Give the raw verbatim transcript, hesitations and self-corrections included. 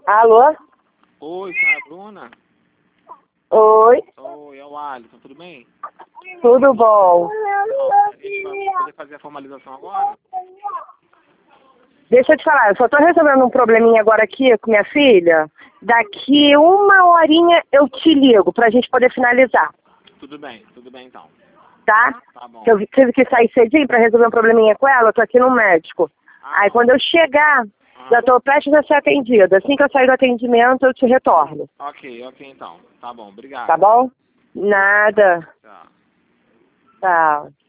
Alô? Oi, senhora Bruna? Oi, Oi, é o Alisson, tudo bem? tudo bom? Ó, a gente vai poder fazer a formalização agora? Deixa eu te falar, eu só tô resolvendo um probleminha agora aqui com minha filha. Daqui uma horinha eu te ligo pra gente poder finalizar, Tudo bem, tudo bem então. tá? Tá bom. Que eu tive que sair cedinho pra resolver um probleminha com ela, eu tô aqui no médico. Ah, Aí quando eu chegar, já tô prestes a ser atendida. Assim que eu sair do atendimento, eu te retorno. ok, ok então. Tá bom, obrigado. Tá bom? Nada. Tchau. Tchau.